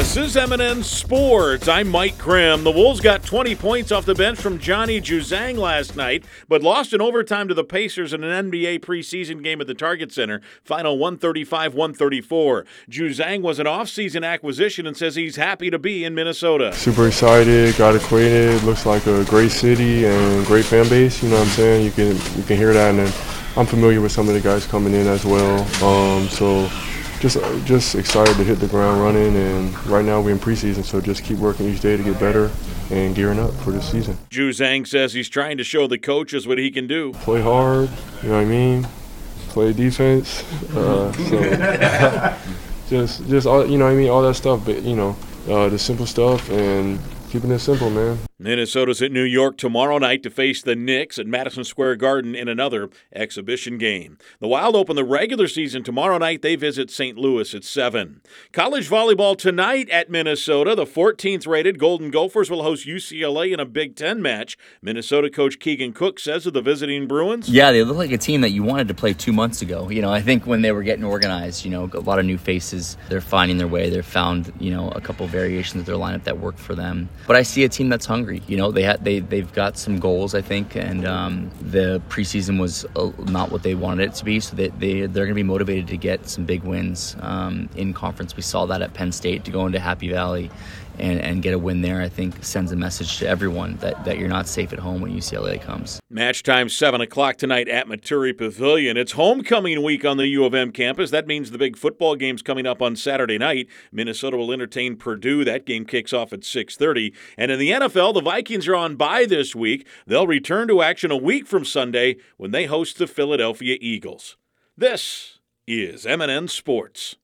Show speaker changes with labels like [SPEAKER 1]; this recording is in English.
[SPEAKER 1] This is M&N Sports. I'm Mike Grimm. The Wolves got 20 points off the bench from Johnny Juzang last night, but lost in overtime to the Pacers in an NBA preseason game at the Target Center. Final 135-134. Juzang was an offseason acquisition and says he's happy to be in Minnesota.
[SPEAKER 2] Super excited, got acquainted. Looks like a great city and great fan base. You know what I'm saying? You can hear that, and then I'm familiar with some of the guys coming in as well. So just excited to hit the ground running, and right now we're in preseason, so just keep working each day to get better and gearing up for this season.
[SPEAKER 1] Juzang says he's trying to show the coaches what he can do.
[SPEAKER 2] Play hard, you know what I mean? Play defense. Just all, you know what I mean, all that stuff, but the simple stuff and keeping it simple, man.
[SPEAKER 1] Minnesota's at New York tomorrow night to face the Knicks at Madison Square Garden in another exhibition game. The Wild open the regular season tomorrow night. They visit St. Louis at 7. College volleyball tonight at Minnesota. The 14th-rated Golden Gophers will host UCLA in a Big Ten match. Minnesota coach Keegan Cook says of the visiting Bruins.
[SPEAKER 3] Yeah, they look like a team that you wanted to play 2 months ago. I think when they were getting organized, a lot of new faces. They're finding their way. They've found, a couple variations of their lineup that work for them. But I see a team that's hungry. They've got some goals, I think, and the preseason was not what they wanted it to be, so they're going to be motivated to get some big wins in conference. We saw that at Penn State. To go into Happy Valley and get a win there, I think, sends a message to everyone that you're not safe at home when UCLA comes.
[SPEAKER 1] Match time 7 o'clock tonight at Maturi Pavilion. It's homecoming week on the U of M campus. That means the big football game's coming up on Saturday night. Minnesota will entertain Purdue. That game kicks off at 6:30. And in the NFL, the Vikings are on bye this week. They'll return to action a week from Sunday when they host the Philadelphia Eagles. This is M&N Sports.